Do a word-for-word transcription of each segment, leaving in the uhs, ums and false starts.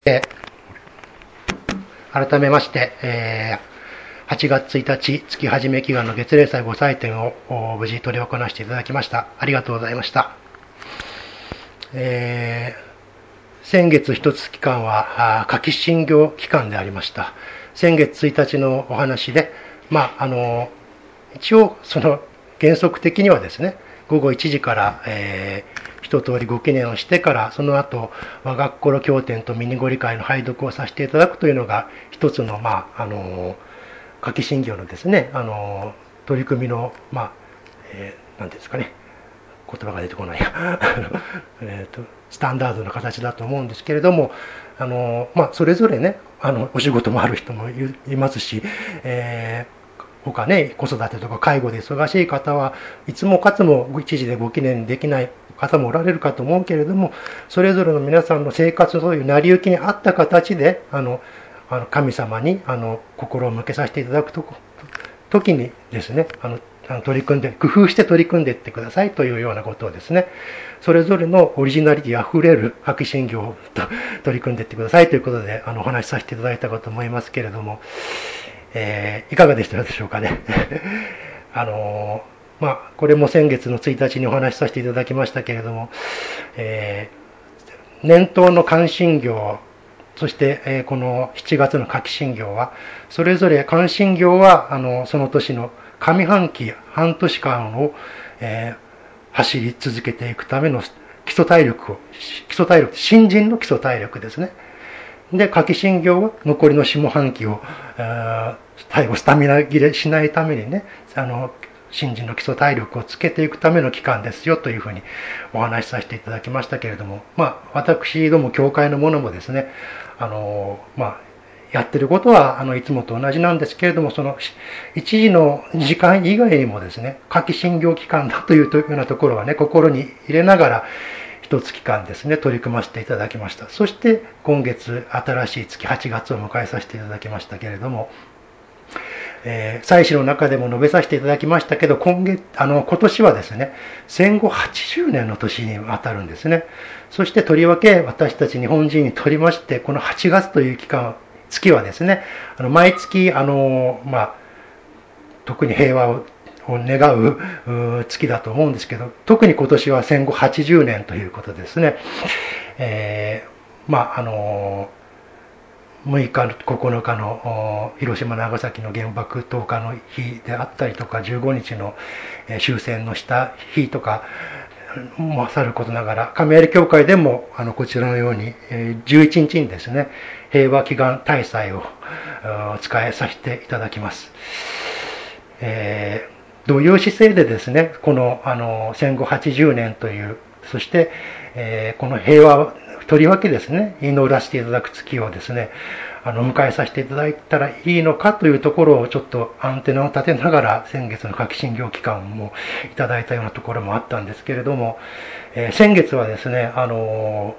えー改めまして、えーはちがつついたち月始め祈願の月例祭ご祭典をお無事執り行わせていただきました。ありがとうございました。えー先月一月間は夏季診療期間でありました。先月ついたちのお話で、まあ、あの一応その原則的にはですね、ごごいちじから、えー一通りご記念をしてから、その後我が心経典とミニご理解の拝読をさせていただくというのが一つの、まあ、あの夏季診療のですね、あの取り組みの、まあ、えー、なんですかね、言葉が出てこないえとスタンダードな形だと思うんですけれども、あの、まあ、それぞれね、あのお仕事もある人もいますし、えー他ね、子育てとか介護で忙しい方はいつもかつも一時でご記念できない方もおられるかと思うけれども、それぞれの皆さんの生活という成り行きに合った形で、あの、あの神様にあの心を向けさせていただくと時にですね、あの取り組んで、工夫して取り組んでいってくださいというようなことをですね、それぞれのオリジナリティあふれる夏季診療と取り組んでいってくださいということで、あのお話しさせていただいたかと思いますけれども、えー、いかがでしたでしょうかね。あのー、まあ、これも先月のついたちにお話しさせていただきましたけれども、えー、年頭の関心業、そして、えー、このしちがつの夏季診療は、それぞれ関心業は、あの、その年の上半期、半年間を、えー、走り続けていくための基礎体力を、基礎体力、新人の基礎体力ですね。で、夏季診療は残りの下半期を、最後スタミナ切れしないためにね、あの、新人の基礎体力をつけていくための期間ですよというふうにお話しさせていただきましたけれども、まあ、私ども教会のものもですね、あの、まあ、やってることはあのいつもと同じなんですけれども、その一時の時間以外にもですね、夏季診療期間だというようなところはね、心に入れながら、一月間ですね、取り組ませていただきました。そして今月、新しい月はちがつを迎えさせていただきましたけれども、えー、祭祀の中でも述べさせていただきましたけど、今月、あの、今年はですね、戦後はちじゅうねんの年にあたるんですね。そしてとりわけ私たち日本人にとりまして、このはちがつという期間、月はですね、あの毎月、あの、まあ、特に平和をを願う月だと思うんですけど、特に今年は戦後はちじゅうねんということですね。えー、まあ、あのむいか、ここのかの広島、長崎の原爆投下の日であったりとか、じゅうごにちの終戦のした日とかもさることながら、亀有教会でもあのこちらのようにじゅういちにちにですね、平和祈願大祭を使えさせていただきます。えーどういう姿勢でですね、このあの戦後はちじゅうねんという、そして、えー、この平和、とりわけですね、祈らせていただく月をですね、あの迎えさせていただいたらいいのかというところをちょっとアンテナを立てながら、先月の夏季診療期間もいただいたようなところもあったんですけれども、えー、先月はですね、あの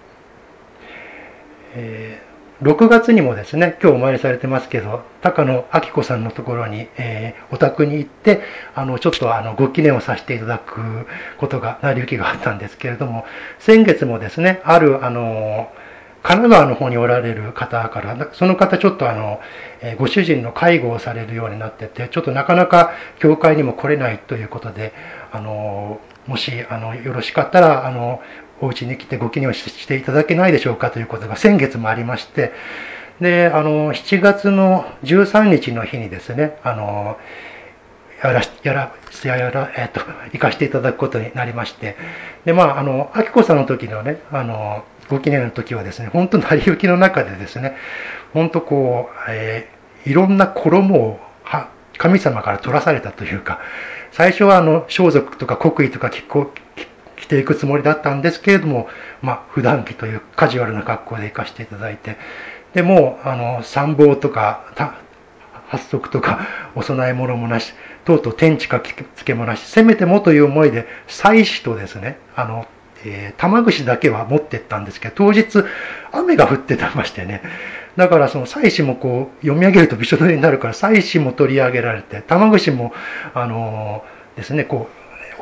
えーろくがつにもですね、今日お参りされてますけど、高野明子さんのところに、えー、お宅に行って、あの、ちょっとあの、ご記念をさせていただくことが、成り行きがあったんですけれども、先月もですね、ある、あの、神奈川の方におられる方から、その方ちょっとあの、えー、ご主人の介護をされるようになってて、ちょっとなかなか教会にも来れないということで、あの、もし、あの、よろしかったら、あの、お家に来てご記念をしていただけないでしょうかということが先月もありまして、で、あの、しちがつのじゅうさんにちの日にですね、あの、やら、やら、やら、えっと、行かせていただくことになりまして、で、まあ、あの、あきこさんの時のね、あの、ご記念の時はですね、本当成り行きの中でですね、本当こう、えー、いろんな衣をは神様から取らされたというか、最初はあの、装束とか国威とか着着ていくつもりだったんですけれども、まあ、普段着というカジュアルな格好で行かせていただいて、でもう、あの、参謀とか、発足とか、お供え物もなし、とうとう天地かつけもなし、せめてもという思いで、祭祀とですね、あの、えー、玉串だけは持ってったんですけど、当日、雨が降ってたましてね、だからその祭祀もこう、読み上げるとびしょ濡れになるから、祭祀も取り上げられて、玉串も、あのー、ですね、こう、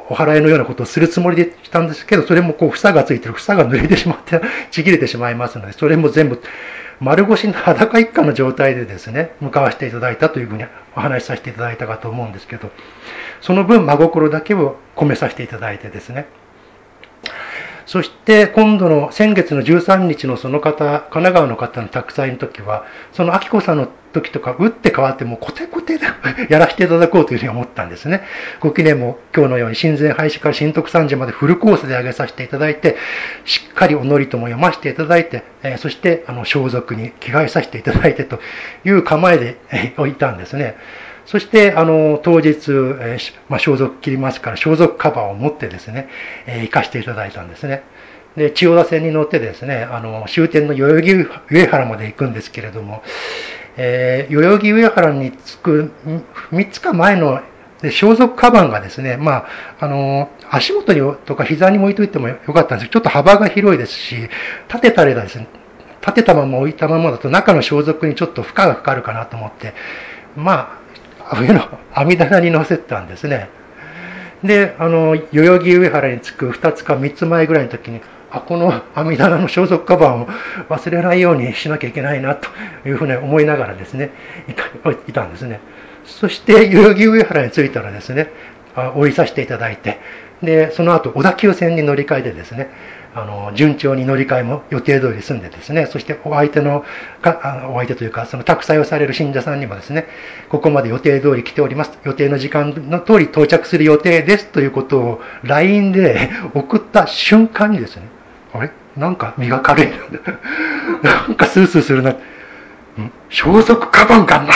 お祓いのようなことをするつもりでしたんですけど、それもこう房がついてる、房が濡れてしまってちぎれてしまいますので、それも全部丸腰の裸一貫の状態でですね、向かわせていただいたというふうにお話しさせていただいたかと思うんですけど、その分真心だけを込めさせていただいてですね、そして今度の先月のじゅうさんにちのその方、神奈川の方の宅祭の時は、その明子さんの時とか打って変わってもうコテコテでやらせていただこうというふうに思ったんですね。ご記念も今日のように神前廃止から神徳三時までフルコースで上げさせていただいて、しっかりお祈りとも読ませていただいて、えー、そしてあの装束に着替えさせていただいてという構えで、えー、いたんですね。そして、あの、当日、えーまあ、装束切りますから、装束カバーを持ってですね、えー、行かせていただいたんですね。で、千代田線に乗ってですね、あの、終点の代々木上原まで行くんですけれども、えー、代々木上原に着くみっつかまえので装束カバンがですね、まあ、あの、足元にとか膝に置いといてもよかったんですけど、ちょっと幅が広いですし、立てたりですね、立てたまま置いたままだと中の装束にちょっと負荷がかかるかなと思って、まあ、上の網棚に乗せたんですね。で、あの、代々木上原に着くふたつかみっつまえぐらいの時に、あ、この網棚の装束カバンを忘れないようにしなきゃいけないなというふうに思いながらですね、いたんですね。そして、代々木上原に着いたらですね、降りさせていただいて、で、その後、小田急線に乗り換えてですね、あの、順調に乗り換えも予定通り済んでですね、そしてお相手の、かお相手というか、その宅祭をされる信者さんにもですね、ここまで予定通り来ております。予定の時間の通り到着する予定ですということを ライン で送った瞬間にですね、あれなんか身が軽い。なんかスースーするな。装束カバンがない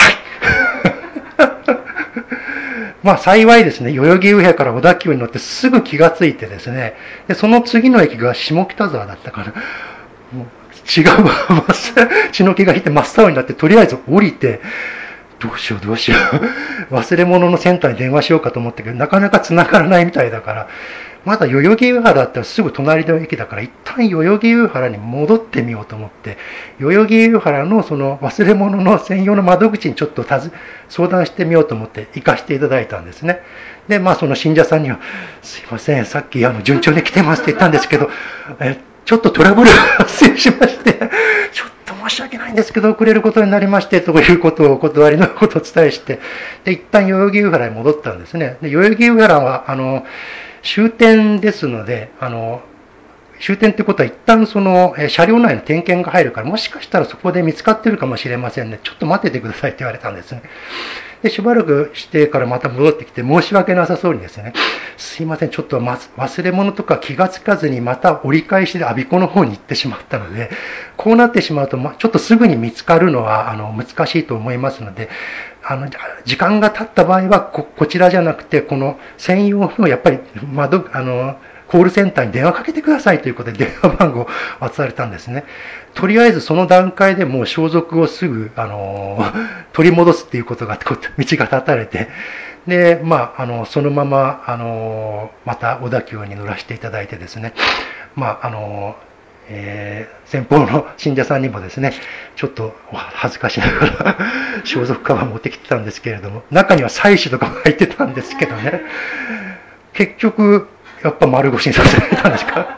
まあ幸いですね、代々木上原から小田急に乗ってすぐ気がついてですね、でその次の駅が下北沢だったから、もう違う、血の気が引いて真っ青になって、とりあえず降りて、どうしようどうしよう、忘れ物のセンターに電話しようかと思ったけど、なかなか繋がらないみたいだから、まだ代々木上原だったらすぐ隣の駅だから、一旦代々木上原に戻ってみようと思って、代々木上原のその忘れ物の専用の窓口にちょっと相談してみようと思って行かせていただいたんですね。で、まあその信者さんには、すいません、さっきあの順調に来てますって言ったんですけど、えちょっとトラブル発生しまして、ちょっと申し訳ないんですけど、遅れることになりまして、ということをお断りのことを伝えして、で、一旦代々木上原に戻ったんですね。で、代々木上原は、あの、終点ですので、あの、終点ってことは一旦その車両内の点検が入るから、もしかしたらそこで見つかってるかもしれませんね。ちょっと待っててくださいって言われたんですね。で、しばらくしてからまた戻ってきて申し訳なさそうにですね、すいません、ちょっと忘れ物とか気がつかずにまた折り返しで我孫子の方に行ってしまったので、こうなってしまうと、ちょっとすぐに見つかるのはあの難しいと思いますので、あの時間が経った場合は こ, こちらじゃなくて、この専用のやっぱり窓、あの、コールセンターに電話かけてくださいということで電話番号を渡されたんですね。とりあえずその段階でもう装束をすぐ、あの取り戻すっていうことが、道が立たれて、で、まあ、あの、そのまま、あのまた小田急に乗らせていただいてですね、まあ、あのえー、先方の信者さんにもですね、ちょっと恥ずかしながら装束カバン持ってきてたんですけれども、中には妻子とかも入ってたんですけどね、結局、やっぱ丸腰にさせられたんですか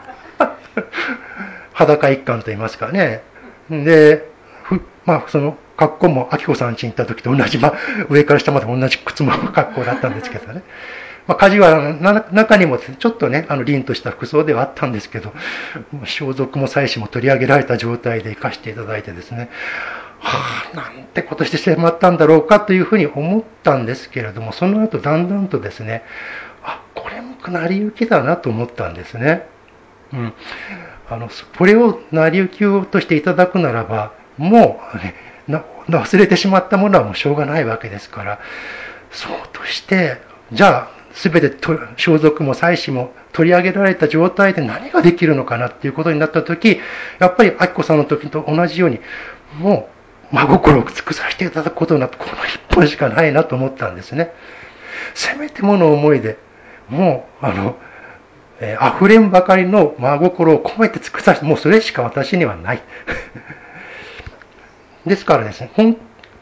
裸一貫と言いますかね。で、まあ、その格好も、明子さん家に行った時と同じ、まあ、上から下まで同じ靴の格好だったんですけどね。まあ、カジュアルな中にもちょっとね、あの凛とした服装ではあったんですけど、装束も妻子も取り上げられた状態で行かせていただいてですね、はあ、なんてことしてしまったんだろうかというふうに思ったんですけれども、その後だんだんとですね、あ、これも成り行きだなと思ったんですね。うん。あの、これを成り行きとしていただくならば、もう、ね、な忘れてしまったものはもうしょうがないわけですから、そうとして、じゃあ、すべて装束も妻子も取り上げられた状態で何ができるのかなっていうことになったとき、やっぱり明子さんの時と同じように、もう真心を尽くさせていただくことになって、この一本しかないなと思ったんですね。せめてもの思いで、もう、あの、えー、溢れんばかりの真心を込めて尽くさせて、もうそれしか私にはない。ですからですね、本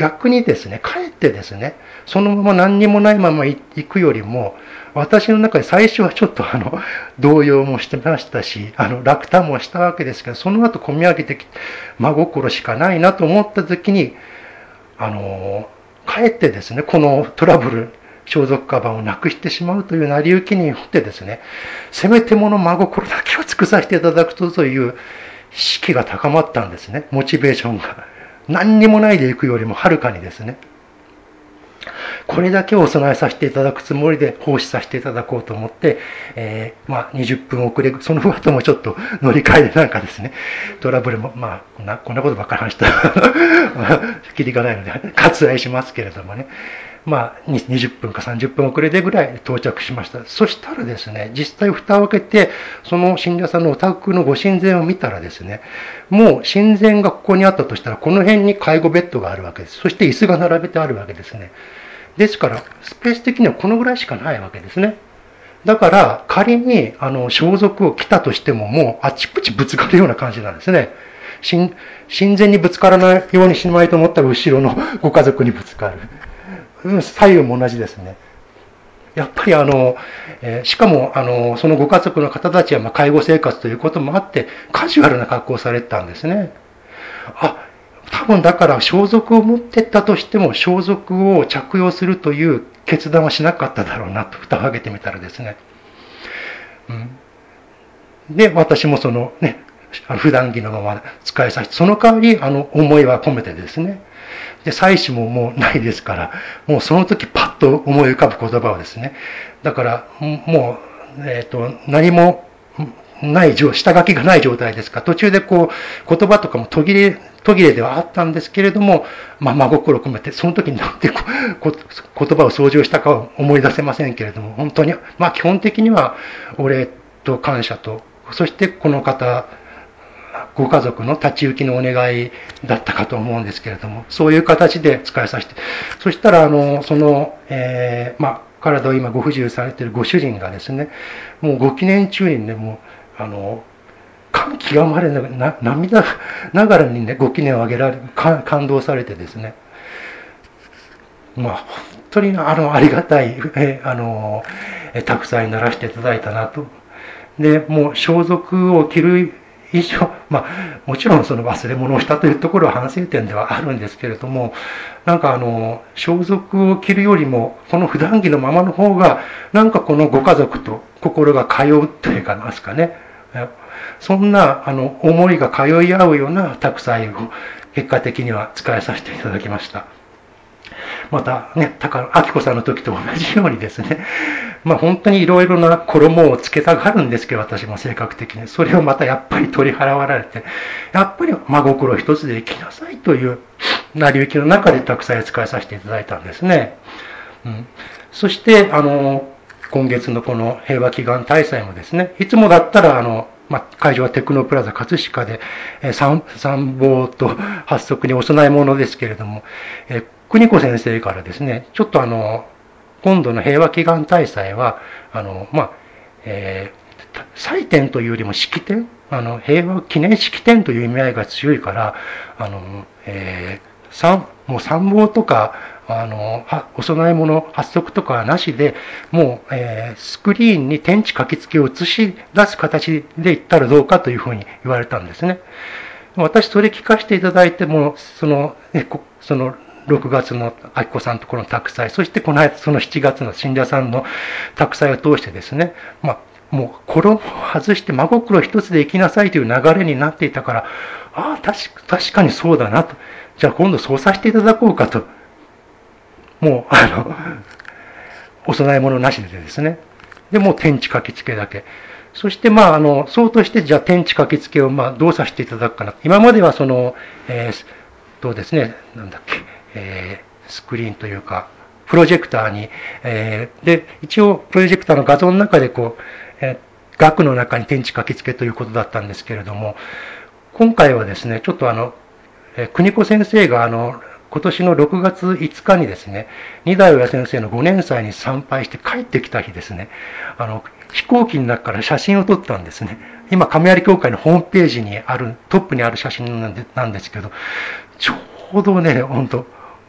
逆にですね、かえってですね、そのまま何にもないまま行くよりも、私の中で最初はちょっとあの、動揺もしてましたし、あの、落胆もしたわけですけど、その後込み上げてきて、真心しかないなと思った時に、あの、かえってですね、このトラブル、装束カバンをなくしてしまうという成り行きによってですね、せめてもの真心だけを尽くさせていただくという士気が高まったんですね、モチベーションが。何にもないで行くよりもはるかにですね。これだけをお供えさせていただくつもりで奉仕させていただこうと思って、えー、まあ、にじゅっぷん遅れ、その後もちょっと乗り換えでなんかですね、トラブルも、まあ、こんな、こんなことばっかり話したら、きりがないので、割愛しますけれどもね。まあ、にじゅっぷんかさんじゅっぷん遅れでぐらい到着しました。そしたらですね、実際蓋を開けて、その信者さんのお宅のご神前を見たらですね、もう神前がここにあったとしたら、この辺に介護ベッドがあるわけです。そして椅子が並べてあるわけですね。ですから、スペース的にはこのぐらいしかないわけですね。だから、仮に、あの、装束を着たとしても、もう、あちこちぶつかるような感じなんですね。神前にぶつからないようにしまいと思ったら、後ろのご家族にぶつかる。左右も同じですね。やっぱりあの、えー、しかもあの、そのご家族の方たちはまあ介護生活ということもあって、カジュアルな格好をされてたんですね。あ、多分だから装束を持ってったとしても、装束を着用するという決断はしなかっただろうなと、蓋を開けてみたらですね。うん、で、私もそのね、普段着のまま使いさせて、その代わり、あの、思いは込めてですね、で、妻子ももうないですから、もうその時パッと思い浮かぶ言葉をですね、だから、もう、えっと、何もない状、下書きがない状態ですから、途中でこう、言葉とかも途切れ、途切れではあったんですけれども、まあ、真心込めて、その時になんてここ言葉を掃除をしたかは思い出せませんけれども、本当に、まあ、基本的には、お礼と感謝と、そしてこの方、ご家族の立ち行きのお願いだったかと思うんですけれども、そういう形で使いさせて、そしたら、あの、その、えー、まあ、体を今ご不自由されているご主人がですね、もうご記念中にね、もう、あの、感極まれな、涙ながらにね、ご記念をあげられ、感動されてですね、まあ、本当にあの、ありがたい、えあの、たくさんにならせていただいたなと。で、もう装束を着る以上、まあ、もちろんその忘れ物をしたというところは反省点ではあるんですけれども、なんかあの、装束を着るよりも、この普段着のままの方が、なんかこのご家族と心が通うというかますかね。そんな、あの、思いが通い合うようなたくさんを、結果的には使いさせていただきました。またね、高明子さんの時と同じようにですね、まあ本当にいろいろな衣をつけたがるんですけど、私も性格的に。それをまたやっぱり取り払われて、やっぱり真心一つで生きなさいという成り行きの中でたくさん使いさせていただいたんですね。うん、そして、あの、今月のこの平和祈願大祭もですね、いつもだったら、あの、まあ、会場はテクノプラザ葛飾で、え参謀と発足にお供え物ですけれども、え邦子先生からですね、ちょっとあの、今度の平和祈願大祭は、あの、まあ、えー、祭典というよりも式典、あの、平和記念式典という意味合いが強いから、あの、えー、参もう参謀とか、あの、お供え物、発足とかはなしで、もう、えー、スクリーンに天地書き付けを映し出す形でいったらどうかというふうに言われたんですね。私、それ聞かせていただいても、その、ね、その、ろくがつの明子さんとこの宅祭、そしてこの間、そのしちがつの信者さんの宅祭を通してですね、まあ、もう衣を外して真心一つで生きなさいという流れになっていたから、ああ、確確かにそうだなと。じゃあ今度そうさせていただこうかと。もう、あの、お供え物なしでですね。で、もう天地書き付けだけ。そして、まあ、あの、そうとして、じゃあ天地書き付けを、まあ、どうさせていただくかな。今までは、その、えー、どうですね、なんだっけ、えー、スクリーンというか、プロジェクターに、えー、で、一応、プロジェクターの画像の中で、こう、えー、額の中に天地書き付けということだったんですけれども、今回はですね、ちょっとあの、えー、邦子先生が、あの、今年のろくがついつかにですね、二代親先生のごねん祭に参拝して帰ってきた日ですね、あの、飛行機の中から写真を撮ったんですね。今、亀有教会のホームページにある、トップにある写真なんでなんですけど、ちょうどね、本当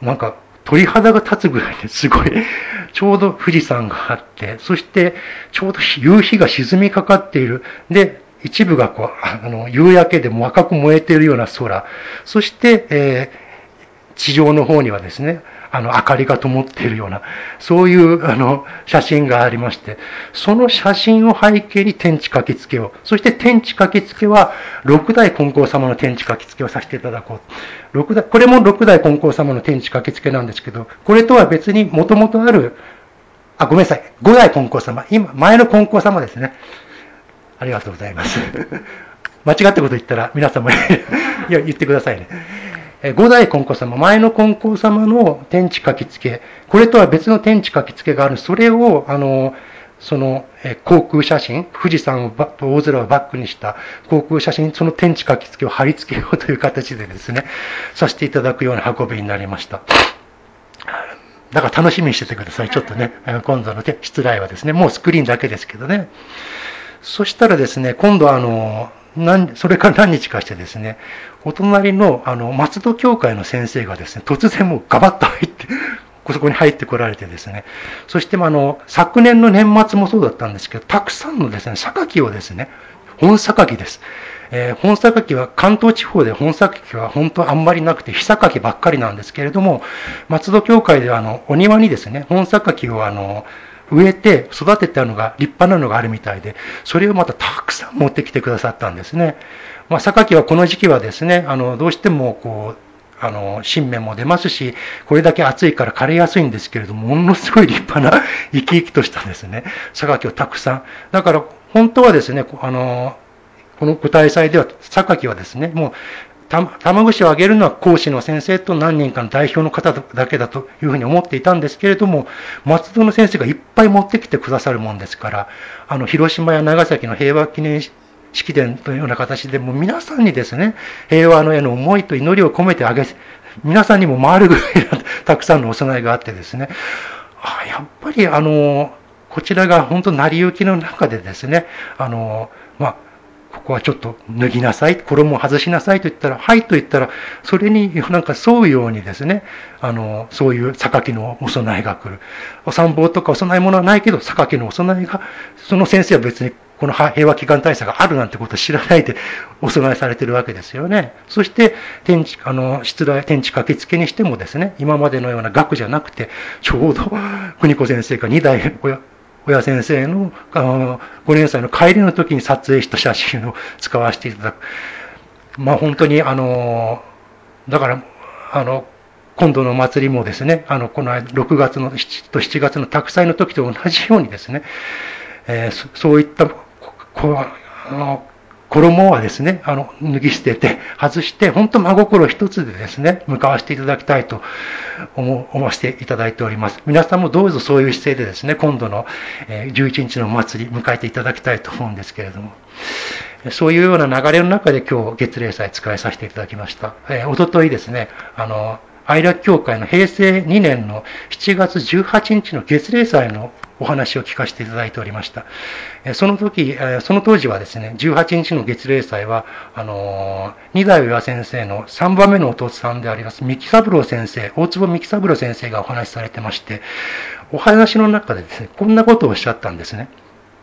なんか鳥肌が立つぐらいですごい、ちょうど富士山があって、そしてちょうど夕日が沈みかかっている。で、一部がこう、あの、夕焼けでも赤く燃えているような空。そして、えー、地上の方にはですね、あの、明かりが灯っているような、そういう、あの、写真がありまして、その写真を背景に天地書き付けを、そして天地書き付けは、六代金光様の天地書き付けをさせていただこう。六代、これも六代金光様の天地書き付けなんですけど、これとは別にもともとある、あ、ごめんなさい、五代金光様、今、前の金光様ですね。ありがとうございます。間違ったこと言ったら皆様いや言ってくださいね。五代金光様、前の金光様の天地書き付け、これとは別の天地書き付けがある。それを、あの、その、え航空写真、富士山をと大空をバックにした航空写真、その天地書き付けを貼り付けようという形でですね、させていただくような運びになりました。だから楽しみにしててください。ちょっとね、今度の出題はですね、もうスクリーンだけですけどね。そしたらですね、今度はあの、何それから何日かしてですね、お隣のあの松戸教会の先生がですね、突然もうガバッと入って、そこに入ってこられてですね、そしてあの昨年の年末もそうだったんですけど、たくさんのですね、榊をですね、本榊です。えー、本榊は関東地方で本榊は本当あんまりなくて、火榊ばっかりなんですけれども、松戸教会ではあのお庭にですね、本榊をあの植えて育てたのが立派なのがあるみたいで、それをまたたくさん持ってきてくださったんですね。まあ、榊はこの時期はですね、あのどうしてもこうあの新芽も出ますし、これだけ暑いから枯れやすいんですけれども、ものすごい立派な生き生きとしたですね、榊をたくさん。だから本当はですね、あのこの舞台祭では榊はですね、もう玉串をあげるのは講師の先生と何人かの代表の方だけだというふうに思っていたんですけれども、松戸の先生がいっぱい持ってきてくださるもんですから、あの広島や長崎の平和記念式典というような形でも皆さんにですね、平和のへの思いと祈りを込めてあげ、皆さんにも回るぐらいたくさんのお供えがあってですね、あやっぱりあのこちらが本当成り行きの中でですね、あのまあここはちょっと脱ぎなさい、衣を外しなさいと言ったら、はいと言ったら、それになんか沿うようにですね、あの、そういう榊のお供えが来る。お参謀とかお供え物はないけど、榊のお供えが、その先生は別にこの平和祈願大祭があるなんてことを知らないでお供えされているわけですよね。そして、天地、あの、出題、天地書き付けにしてもですね、今までのような額じゃなくて、ちょうど、邦子先生がにだい、親先生のごねん祭の帰りの時に撮影した写真を使わせていただく。まあ本当にあの、だから、あの、今度の祭りもですね、あの、このろくがつのとしちがつの宅祭の時と同じようにですね、えー、そういった、こあの衣はですね、あの、脱ぎ捨てて、外して、本当真心一つでですね、向かわせていただきたいと思思わせていただいております。皆さんもどうぞそういう姿勢でですね、今度のじゅういちにちのお祭り、迎えていただきたいと思うんですけれども、そういうような流れの中で今日、月例祭使いさせていただきました。えー、おとといですね、あの、愛楽協会の平成にねんのしちがつじゅうはちにちの月例祭のお話を聞かせていただいておりました。その時、その当時はですね、じゅうはちにちの月例祭は、あの、二代上先生のさんばんめの弟さんであります、三木三郎先生、大坪三木三郎先生がお話しされてまして、お話の中でですね、こんなことをおっしゃったんですね。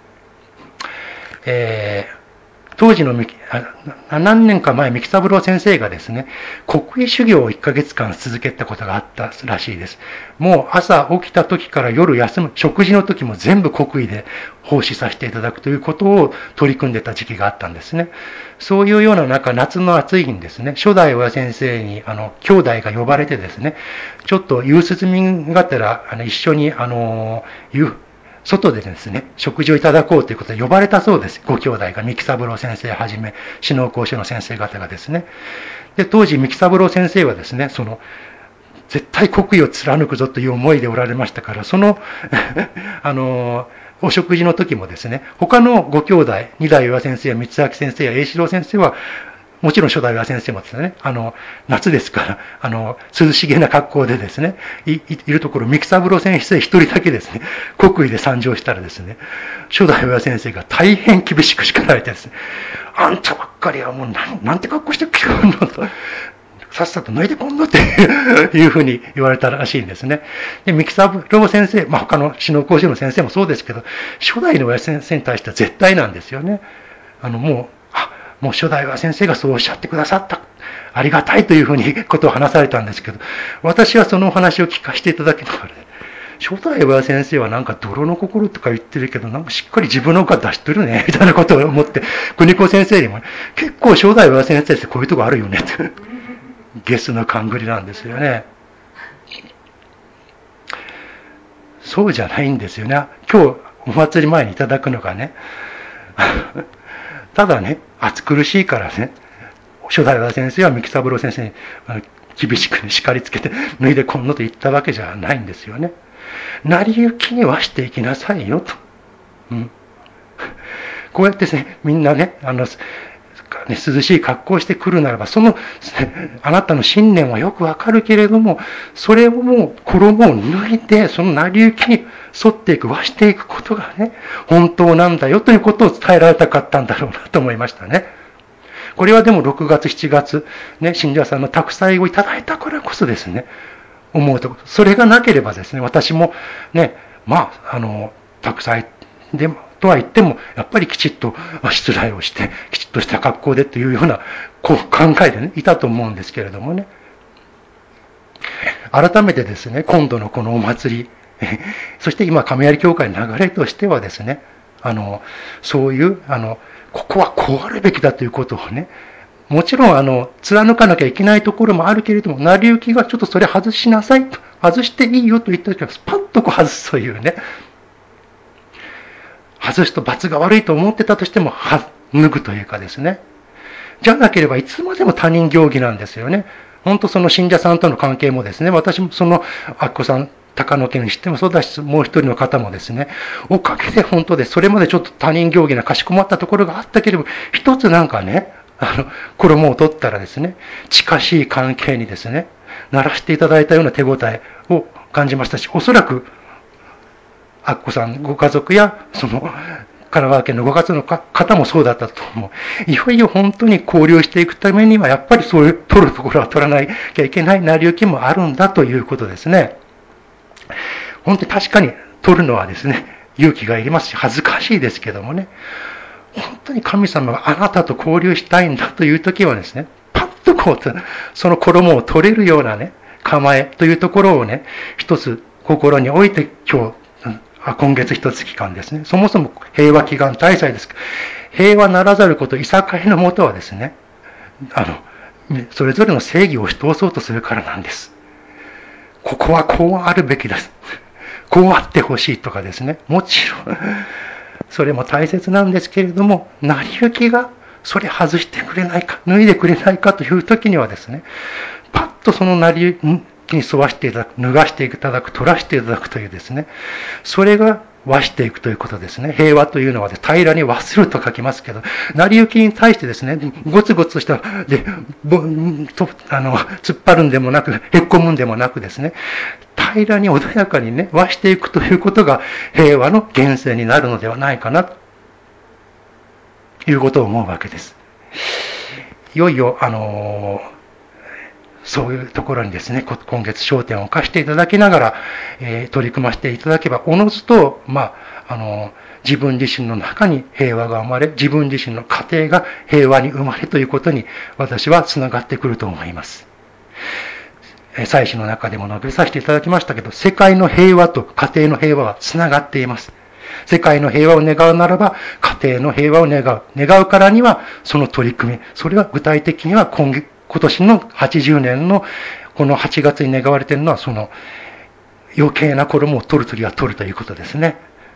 えー当時の何年か前、三木三郎先生がですね、国威修行をいっかげつかん続けたことがあったらしいです。もう朝起きた時から夜休む、食事の時も全部国威で奉仕させていただくということを取り組んでた時期があったんですね。そういうような中、夏の暑い日にですね、初代親先生に、あの、兄弟が呼ばれてですね、ちょっと夕涼みがてら、あの、一緒に、あの、夕、外でですね、食事をいただこうということで呼ばれたそうです。ご兄弟が、三木三郎先生はじめ、志能講師の先生方がですね。で、当時、三木三郎先生はですね、その、絶対国威を貫くぞという思いでおられましたから、その、あの、お食事の時もですね、他のご兄弟、二代岩先生や三明先生や栄四郎先生は、もちろん初代は先生もですね、あの、夏ですから、あの、涼しげな格好でですね、い、いいるところ、三木三郎先生一人だけですね、国威で参上したらですね、初代は先生が大変厳しく叱られてですね、あんたばっかりはもうなん、なんて格好してきるのと、 さっさと脱いでこんのっていうふうに言われたらしいんですね。で、三木三郎先生、まあ、他の篠講師の先生もそうですけど、初代の親先生に対しては絶対なんですよね。あの、もう、あ、もう初代親先生がそうおっしゃってくださった。ありがたいというふうにことを話されたんですけど、私はそのお話を聞かせていただきながら、ね、初代親先生はなんか泥の心とか言ってるけど、なんかしっかり自分の顔出してるね、みたいなことを思って、邦子先生にも、ね、結構初代親先生ってこういうとこあるよね、って。ゲスの勘繰りなんですよね。そうじゃないんですよね。今日お祭り前にいただくのがね、ただね、暑苦しいからね、初代親先生は三木三郎先生に厳しく、ね、叱りつけて脱いでこんのと言ったわけじゃないんですよね。成り行きにはしていきなさいよと。うん、こうやってね、みんなね、あの、ね、涼しい格好をしてくるならば、その、あなたの信念はよくわかるけれども、それをもう衣を脱いで、その成り行きに沿っていく、和していくことがね、本当なんだよということを伝えられたかったんだろうなと思いましたね。これはでもろくがつ、しちがつ、ね、信者さんの託祭をいただいたからこそですね、思うところ。それがなければですね、私もね、まあ、あの、託祭でも、とは言っても、やっぱりきちっと失礼をして、きちっとした格好でというようなこう考えでね、いたと思うんですけれどもね。改めてですね、今度のこのお祭り、そして今、亀有教会の流れとしてはですね、あの、そういう、あの、ここはこうあるべきだということをね、もちろん、あの、貫かなきゃいけないところもあるけれども、成り行きがちょっとそれ外しなさいと、外していいよと言った時は、スパッとこう外すというね、外すと罰が悪いと思ってたとしても、脱ぐというかですね。じゃなければいつまでも他人行儀なんですよね。本当その信者さんとの関係もですね、私もその、あっこさん、高野家にしてもそうだし、もう一人の方もですね、おかげで本当で、それまでちょっと他人行儀なかしこまったところがあったけれども、一つなんかね、あの、衣を取ったらですね、近しい関係にですね、ならしていただいたような手応えを感じましたし、おそらく、アッコさんご家族や、その、神奈川県のご家族の方もそうだったと思う。いよいよ本当に交流していくためには、やっぱりそういう取るところは取らなきゃいけない成り行きもあるんだということですね。本当に確かに取るのはですね、勇気がいりますし、恥ずかしいですけどもね、本当に神様があなたと交流したいんだという時はですね、パッとこう、その衣を取れるようなね、構えというところをね、一つ心に置いて今日、今月一つ期間ですね。そもそも平和祈願大祭です。平和ならざること、いさかいのもとはですね、あの、それぞれの正義を押し通そうとするからなんです。ここはこうあるべきです。こうあってほしいとかですね。もちろん、それも大切なんですけれども、成り行きがそれ外してくれないか、脱いでくれないかという時にはですね、パッとその成り行きに沿わしていただく、脱がしていただく、取らしていただくというですね、それが和していくということですね。平和というのは、ね、平らに和すると書きますけど、成り行きに対してですね、ゴツゴツした、で、ぼとあの突っ張るんでもなく、へっこむんでもなくですね、平らに穏やかにね、和していくということが平和の源泉になるのではないかな、ということを思うわけです。いよいよ、あのー、そういうところにですね、今月焦点を置かせていただきながら、えー、取り組ませていただけば、おのずと、まあ、あのー、自分自身の中に平和が生まれ、自分自身の家庭が平和に生まれということに、私はつながってくると思います。祭祀の中でも述べさせていただきましたけど、世界の平和と家庭の平和はつながっています。世界の平和を願うならば、家庭の平和を願う。願うからには、その取り組み。それは具体的には今月、今年のはちじゅうねんのこのはちがつに願われているのは、その余計な衣を取るときは取るということですね。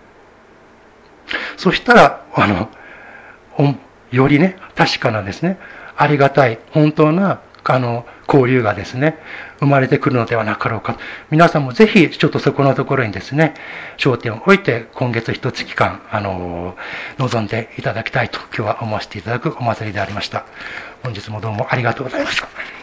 そしたら、あの、よりね、確かなですね、ありがたい、本当な、あの、交流がですね、生まれてくるのではなかろうか。皆さんもぜひ、ちょっとそこのところにですね、焦点を置いて、今月一月間、あの、臨んでいただきたいと、今日は思わせていただくお祭りでありました。本日もどうもありがとうございました。